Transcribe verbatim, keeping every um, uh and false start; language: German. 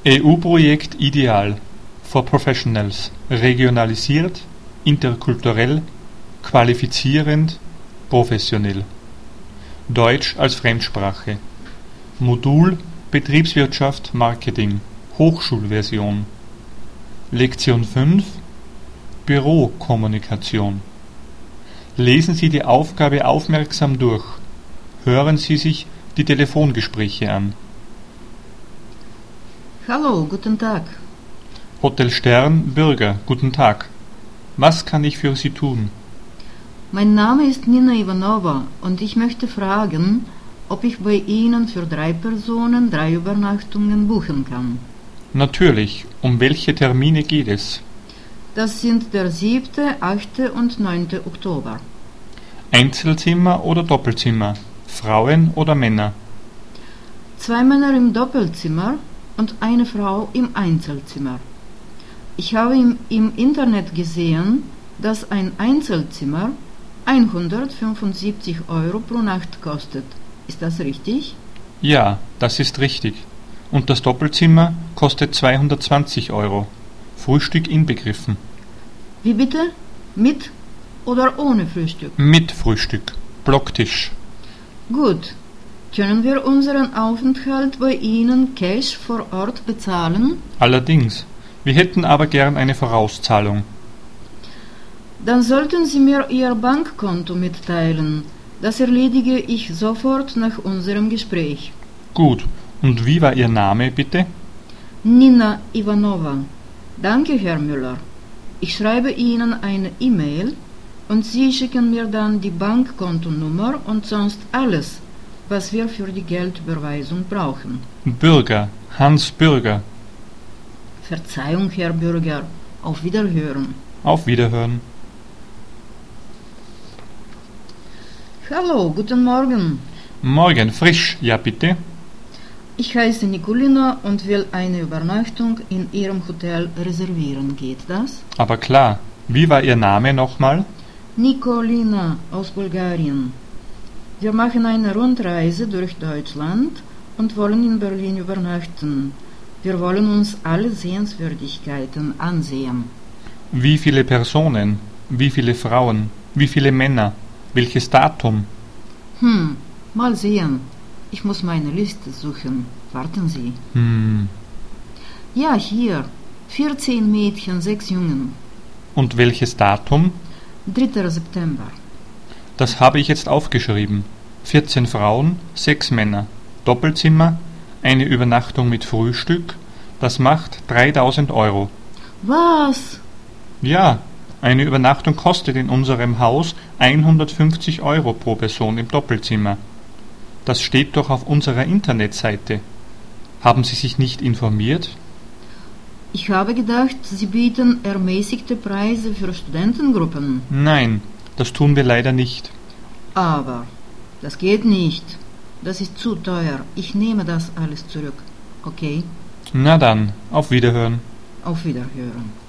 E U-Projekt Ideal for Professionals regionalisiert, interkulturell, qualifizierend, professionell. Deutsch als Fremdsprache. Modul Betriebswirtschaft Marketing Hochschulversion. Lektion fünf Bürokommunikation. Lesen Sie die Aufgabe aufmerksam durch. Hören Sie sich die Telefongespräche an. Hallo, guten Tag. Hotel Stern, Bürger, guten Tag. Was kann ich für Sie tun? Mein Name ist Nina Ivanova und ich möchte fragen, ob ich bei Ihnen für drei Personen drei Übernachtungen buchen kann. Natürlich. Um welche Termine geht es? Das sind der siebte, achte und neunte Oktober. Einzelzimmer oder Doppelzimmer? Frauen oder Männer? Zwei Männer im Doppelzimmer und eine Frau im Einzelzimmer. Ich habe im, im Internet gesehen, dass ein Einzelzimmer hundertfünfundsiebzig Euro pro Nacht kostet. Ist das richtig? Ja, das ist richtig. Und das Doppelzimmer kostet zweihundertzwanzig Euro. Frühstück inbegriffen. Wie bitte? Mit oder ohne Frühstück? Mit Frühstück. Blocktisch. Gut. Können wir unseren Aufenthalt bei Ihnen Cash vor Ort bezahlen? Allerdings. Wir hätten aber gern eine Vorauszahlung. Dann sollten Sie mir Ihr Bankkonto mitteilen. Das erledige ich sofort nach unserem Gespräch. Gut. Und wie war Ihr Name, bitte? Nina Ivanova. Danke, Herr Müller. Ich schreibe Ihnen eine E-Mail und Sie schicken mir dann die Bankkontonummer und sonst alles, was wir für die Geldüberweisung brauchen. Bürger. Hans Bürger. Verzeihung, Herr Bürger. Auf Wiederhören. Auf Wiederhören. Hallo, guten Morgen. Morgen, frisch, ja bitte? Ich heiße Nikolina und will eine Übernachtung in Ihrem Hotel reservieren. Geht das? Aber klar. Wie war Ihr Name nochmal? Nikolina aus Bulgarien. Wir machen eine Rundreise durch Deutschland und wollen in Berlin übernachten. Wir wollen uns alle Sehenswürdigkeiten ansehen. Wie viele Personen? Wie viele Frauen? Wie viele Männer? Welches Datum? Hm, mal sehen. Ich muss meine Liste suchen. Warten Sie. Hm. Ja, hier. vierzehn Mädchen, sechs Jungen. Und welches Datum? dritter September. Das habe ich jetzt aufgeschrieben. vierzehn Frauen, sechs Männer. Doppelzimmer, eine Übernachtung mit Frühstück. Das macht dreitausend Euro. Was? Ja, eine Übernachtung kostet in unserem Haus hundertfünfzig Euro pro Person im Doppelzimmer. Das steht doch auf unserer Internetseite. Haben Sie sich nicht informiert? Ich habe gedacht, Sie bieten ermäßigte Preise für Studentengruppen. Nein, das tun wir leider nicht. Aber das geht nicht. Das ist zu teuer. Ich nehme das alles zurück. Okay? Na dann, auf Wiederhören. Auf Wiederhören.